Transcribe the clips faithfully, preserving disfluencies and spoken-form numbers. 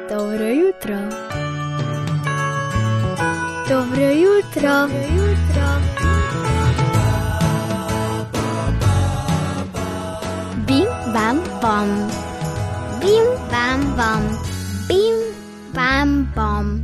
Dobro jutro. Dobro jutro. Dobro jutro. Bim, bam, bom. Bim, bam, bom. Bim, bam, bom.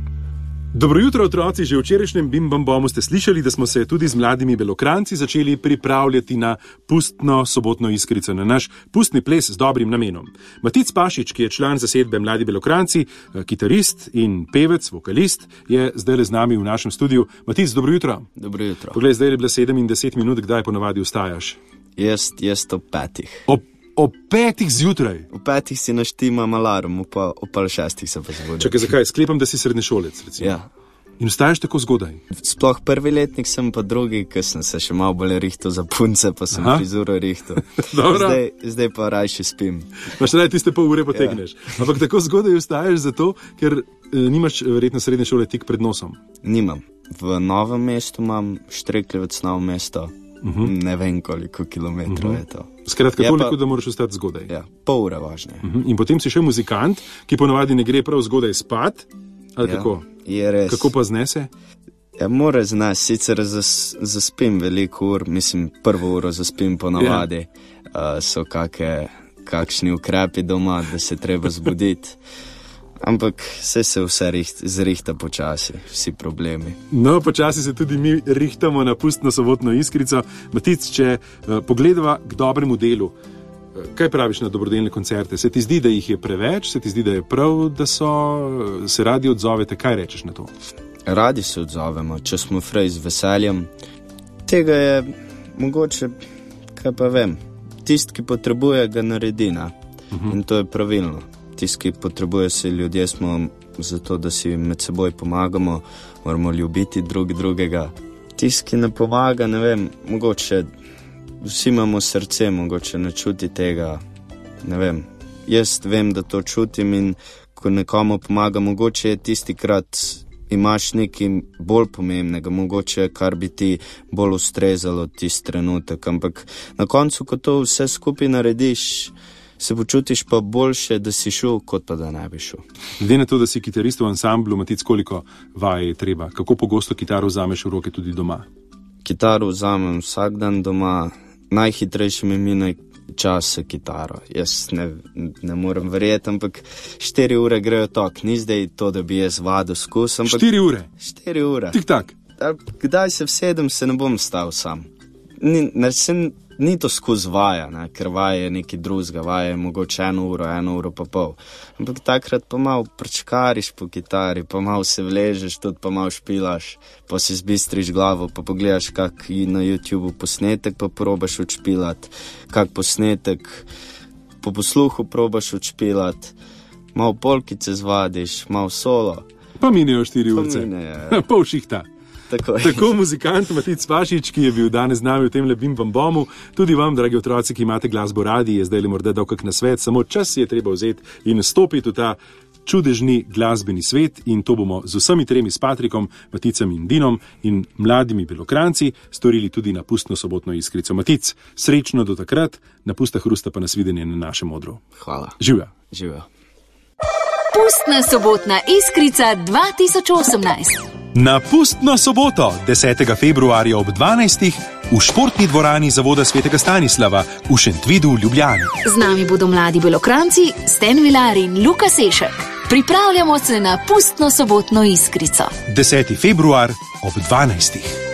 Dobro jutro, otroci. Že v včerajšnjem Bim Bam Bomu ste slišali, da smo se tudi z mladimi Belokranci začeli pripravljati na pustno sobotno iskrico, na naš pustni ples z dobrim namenom. Matic Pašič, ki je član zasedbe Mladi Belokranci, kitarist in pevec, vokalist, je zdaj z nami v našem studiu. Matic, dobro jutro. Dobro jutro. Poglej, zdaj je bila sedem in deset minut, kdaj ponavadi vstajaš? Jaz, jaz ob petih. Ob Ob petih zjutraj? Ob petih si naštimam alarm, pa ob pol šestih se pa zbudim. Čakaj, zakaj? Sklepam, da si srednješolec, recimo. Ja. In vstaješ tako zgodaj? Sploh prvi letnik sem, pa drugi, ker sem se še malo bolj rihtal za punce, pa sem Aha. frizuro rihtal. zdaj, zdaj pa rajši spim. Pa še raj tiste pol ure potegneš. Ja. Ampak tako zgodaj vstaješ zato, ker e, nimaš verjetno srednje šole tik pred nosom? Nimam. V Novem mestu imam, Štrekljevec Novo mesto. Uh-huh. Ne vem, koliko kilometrov uh-huh. je to. Skratka, toliko, pa, da moraš ostati zgodaj. Ja, pol ure važno. Uh-huh. In potem si še muzikant, ki ponavadi ne gre prav zgodaj spat, ali ja, kako? Je res. Kako pa znese? Ja, mora znati, sicer zas, zaspim veliko ur, mislim, prvo uro zaspim ponavadi, ja. uh, so kake, kakšni ukrepi doma, da se treba zbuditi. Ampak vse se vse riht, zrihta počasi, vsi problemi. No, počasi se tudi mi rihtamo na pustno sobotno iskrico. Matic, če uh, pogledava k dobremu delu, uh, kaj praviš na dobrodelne koncerte? Se ti zdi, da jih je preveč? Se ti zdi, da je prav, da so, uh, se radi odzovete? Kaj rečeš na to? Radi se odzovemo, če smo frej z veseljem. Tega je mogoče, kaj pa vem, tist, ki potrebuje, ga naredi, ne? Uh-huh. In to je pravilno. Tisti, ki potrebuje se ljudje, smo zato, da si med seboj pomagamo, moramo ljubiti drug drugega. Tisti, ki ne pomaga, ne vem, mogoče vsi imamo srce, mogoče ne čuti tega, ne vem. Jaz vem, da to čutim in ko nekomu pomaga, mogoče je tisti krat imaš nekaj bolj pomembnega, mogoče kar bi ti bolj ustrezalo tisti trenutek, ampak na koncu, ko to vse skupaj narediš, se počutiš pa boljše, da si šel, kot pa da ne bi šel. Glede na to, da si kitarist v ansamblu, Matic, koliko vaj je treba? Kako pogosto kitaro vzameš v roke tudi doma? Kitaro vzamem vsak dan doma, najhitrejši mi mine čas s kitaro. Jaz ne, ne morem verjeti, ampak štiri ure grejo tok. Ni zdaj to, da bi jaz vadil skus, ampak... Štiri ure? Štiri ure. Tik tak? Kdaj se vsedem, se ne bom stal sam. Ni, ne, se... Ni to skozi vaja, ne? Ker vaja je nekaj drugega, vaja je mogoče eno uro, eno uro pa pol. Ampak takrat pa malo prčkariš po kitari, pa malo se vležeš, tudi pa malo špilaš, pa si zbistriš glavo, pa pogledaš kak na YouTubeu posnetek, pa probaš odšpilati, kak posnetek, po posluhu probaš odšpilati, malo polkice zvadiš, malo solo. Pa minejo štiri urce. Minejo. Pol šihta. Tako, Tako muzikant Matic Pašič, ki je bil danes z nami v tem Bim Bam Bomu, tudi vam, dragi otroci, ki imate glasbo radi, je zdaj le morda dal kak nasvet, samo čas je treba vzeti in stopiti v ta čudežni glasbeni svet in to bomo z vsemi tremi, s Patrikom, Maticem in Dinom in mladimi Belokranci storili tudi na pustno sobotno iskrico. Matic, srečno do takrat, na pusta hrusta pa nasvidenje na našem odru. Hvala. Živja. Živja. Pustna sobotna iskrica dva tisoč osemnajst. Na pustno soboto, desetega februarja ob dvanajstih v športni dvorani Zavoda svetega Stanislava v Šentvidu v Ljubljani. Z nami bodo mladi Belokranci, Sten Vilar in Luka Sešek. Pripravljamo se na pustno sobotno iskrico. deseti februar ob dvanajstih.